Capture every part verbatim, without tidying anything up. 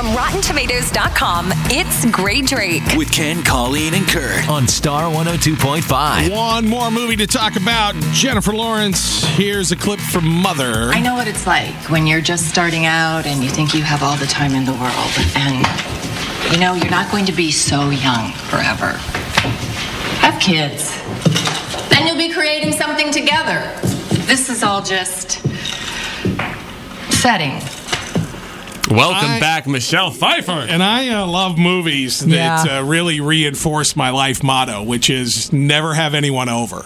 From Rotten Tomatoes dot com, it's Gray Drake. With Ken, Colleen, and Kurt on Star one oh two point five. One more movie to talk about. Jennifer Lawrence. Here's a clip from Mother. I know what it's like when you're just starting out and you think you have all the time in the world. And, you know, you're not going to be so young forever. Have kids. Then you'll be creating something together. This is all just setting. Welcome I, back, Michelle Pfeiffer. And I uh, love movies that Yeah. uh, really reinforce my life motto, which is never have anyone over.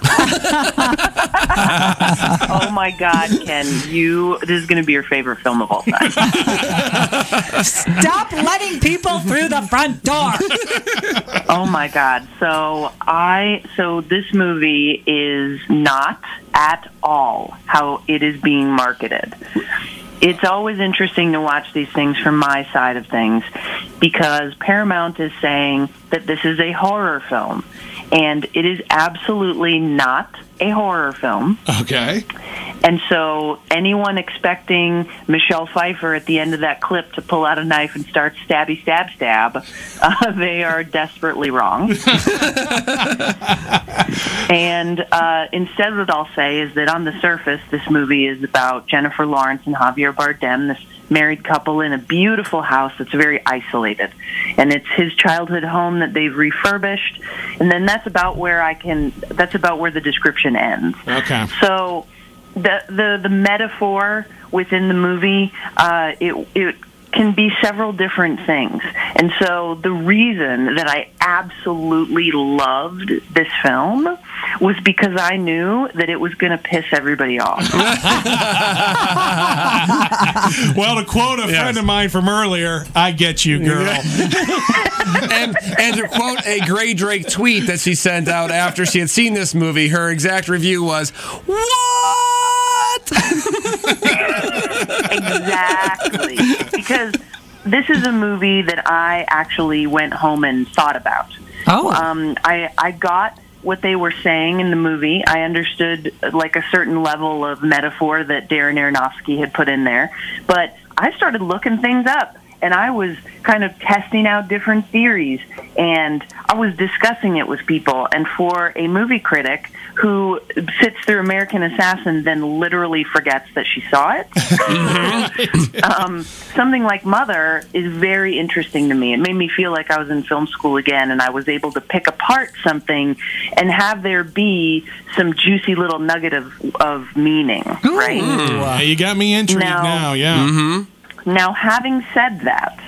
Oh my God, Ken! You this is going to be your favorite film of all time. Stop letting people through the front door. Oh my God! So I so this movie is not at all how it is being marketed. It's always interesting to watch these things from my side of things because Paramount is saying that this is a horror film, and it is absolutely not a horror film. Okay. And so anyone expecting Michelle Pfeiffer at the end of that clip to pull out a knife and start stabby, stab, stab, uh, they are desperately wrong. And uh, instead what I'll say is that on the surface, this movie is about Jennifer Lawrence and Javier Bardem, this married couple in a beautiful house that's very isolated. And it's his childhood home that they've refurbished. And then that's about where I can, that's about where the description ends. Okay. So the the, the metaphor within the movie, uh, it it can be several different things. And so the reason that I absolutely loved this film was because I knew that it was going to piss everybody off. Well, to quote a Yes. friend of mine from earlier, I get you, girl. and, and to quote a Gray Drake tweet that she sent out after she had seen this movie, her exact review was, "What?" Exactly. Because this is a movie that I actually went home and thought about. Oh. Um, I, I got what they were saying in the movie. I understood like a certain level of metaphor that Darren Aronofsky had put in there. But I started looking things up, and I was kind of testing out different theories, and I was discussing it with people. And for a movie critic who sits through American Assassin, then literally forgets that she saw it, um, something like Mother is very interesting to me. It made me feel like I was in film school again, and I was able to pick apart something and have there be some juicy little nugget of, of meaning, right? Wow, you got me intrigued now, Now- yeah. Mm-hmm. Now, having said that,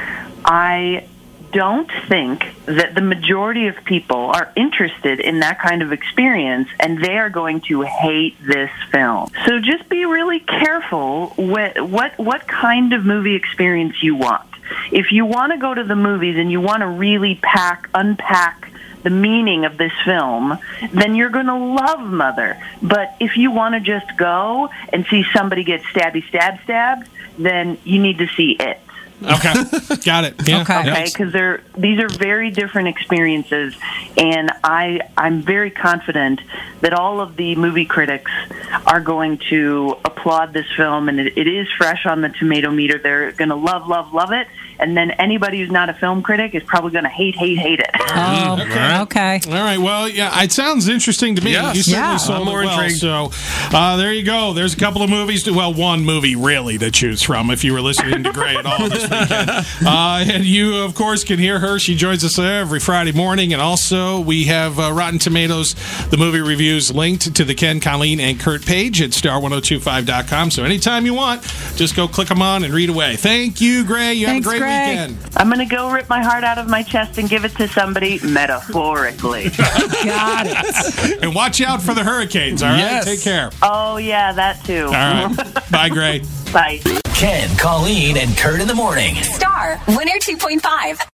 I don't think that the majority of people are interested in that kind of experience, and they are going to hate this film. So just be really careful what what, what kind of movie experience you want. If you want to go to the movies and you want to really pack, unpack the meaning of this film, then you're going to love Mother. But if you want to just go and see somebody get stabby, stab, stabbed, then you need to see it. Okay. Got it. Yeah. Okay. Okay, because they're these are very different experiences, and I I'm very confident that all of the movie critics are going to applaud this film, and it, it is fresh on the tomato meter. They're going to love, love, love it, and then anybody who's not a film critic is probably going to hate, hate, hate it. Oh, okay. All right. Well, yeah, it sounds interesting to me. Yes. You certainly Yeah. sold I'm more it well. intrigued. So uh, there you go. There's a couple of movies. To, well, one movie really to choose from if you were listening to Gray at all this weekend. Uh, and you, of course, can hear her. She joins us every Friday morning. And also, we have uh, Rotten Tomatoes, the movie reviews linked to the Ken, Colleen, and Kurt page at star one oh two five dot com. So anytime you want, just go click them on and read away. Thank you, Gray. You Thanks, have a great Gray. weekend. I'm going to go rip my heart out of my chest and give it to somebody metaphorically. Got it. And watch out for the hurricanes, all right? Yes. Take care. Oh, yeah, that too. All right. Bye, Gray. Bye. Ken, Colleen, and Kurt in the morning. Star one oh two point five.